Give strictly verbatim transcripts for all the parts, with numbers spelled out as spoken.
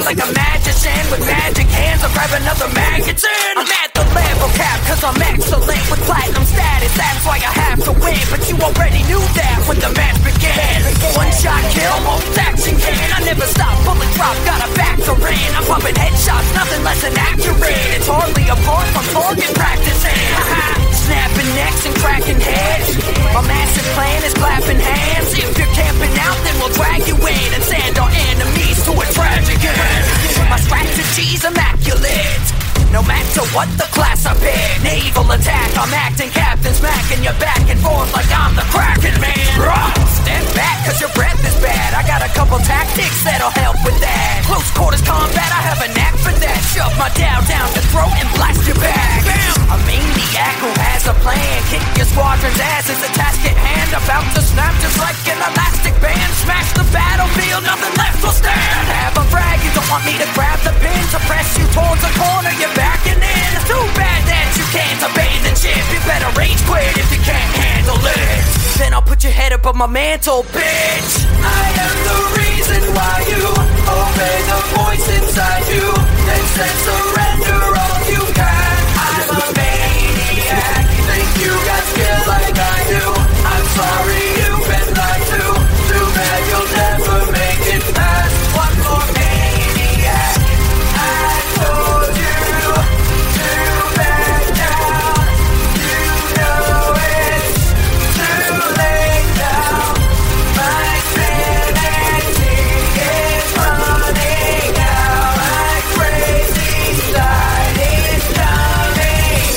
like a magician with magic hands. I'll grab another magazine. I'm at the level cap cause I'm excellent with platinum status. That's why I have to win, but you already knew that when the match began. One shot kill, most action can. I never stop, bullet drop, got a factor in. I'm pumping headshots, nothing less than accurate. It's hardly a part from target practicing. Snapping necks and cracking heads. My massive plan is clapping hands. If you're camping out, then we'll drag you in and send our enemies to a tragic end. My strategy's immaculate, no matter what the class I pick. Naval attack, I'm acting captain, smacking you back and forth like I'm the Kraken man. Step back cause your breath is bad. I got a couple tactics that'll help with that. Close quarters combat, I have a knack for that. Shove my down down the throat and blast your back. A maniac who has a plan. Kick your squadron's ass, it's a task at hand. About to snap just like an elastic band. Smash the battlefield, nothing left will stand. Have a frag, you don't want me to grab the pin. To press you towards a corner, you're backing in. Too bad that you can't abandon ship. You better rage quit if you can't handle it. Then I'll put your head up on my mantle, bitch. I am the reason why you obey the voice inside you. Then said surrender all you can. I'm a maniac. You think you got skill like I do? I'm sorry you've been lied to. Too bad you'll never make it past one more maniac. I told you to back down. You know it's too late now. My sanity is running out. My crazy side is coming.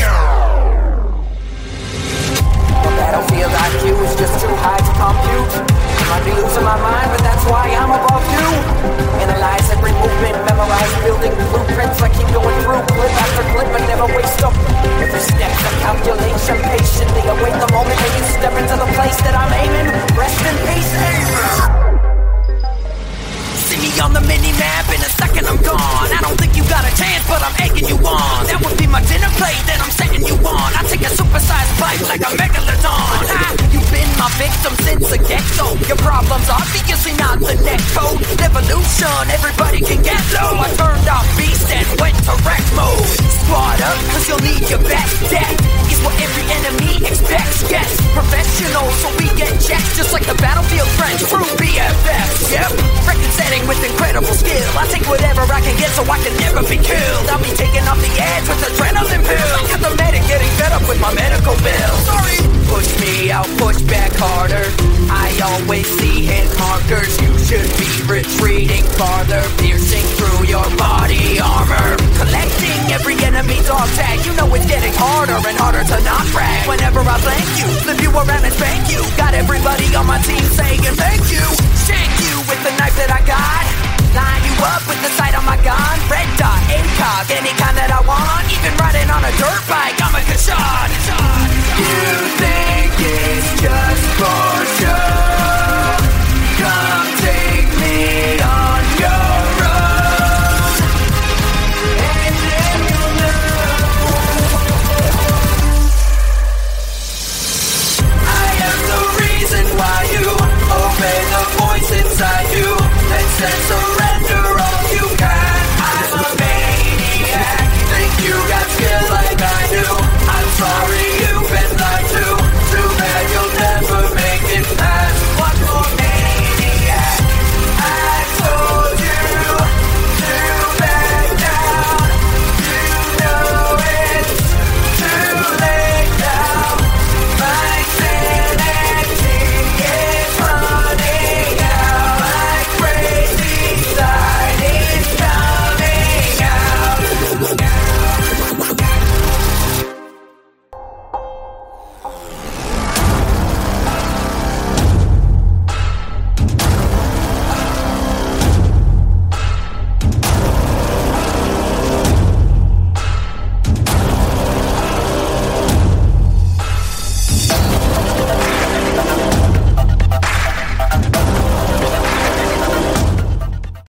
The battlefield I Q is just too high to compute. I might be losing my mind, but that's why I'm above you. Analyze every movement, memorize building blueprints. I keep going through clip after clip, but never waste them. Every step's a calculation, patiently await the moment that you step into the place that I'm aiming. Rest in peace, see me on the mini-map, in a second I'm gone. I don't think you got a chance, but I'm egging you on. That would be my dinner plate that I'm setting you on. I take a supersized bite like a megalodon. Ha, you've been my victim since the get-go. Your problem's obviously not the net code. Evolution, everybody can get low. I turned off beast and went to wreck mode. Squad up, cause you'll need your best. Death is what every enemy expects. Yes, professional, so we get checked. Just like the battlefield friends, true B F Fs. Yep, record setting with incredible skill. I take whatever I can get so I can never be killed. I'll be taking off the edge with adrenaline pills. Got the medic getting fed up with my medical bill. Sorry. Push me out, push back harder. I always see hit markers. You should be retreating farther, piercing through your body armor. Collecting every enemy dog tag. You know it's getting harder and harder to not brag. Whenever I blank you, flip you around and spank you. Got everybody on my team saying thank you. Shank you with the knife that I got. Line you up with the sight on my gun. Red dot, A C O G, any kind that I want. Even riding on a dirt bike, I'm a good shot. You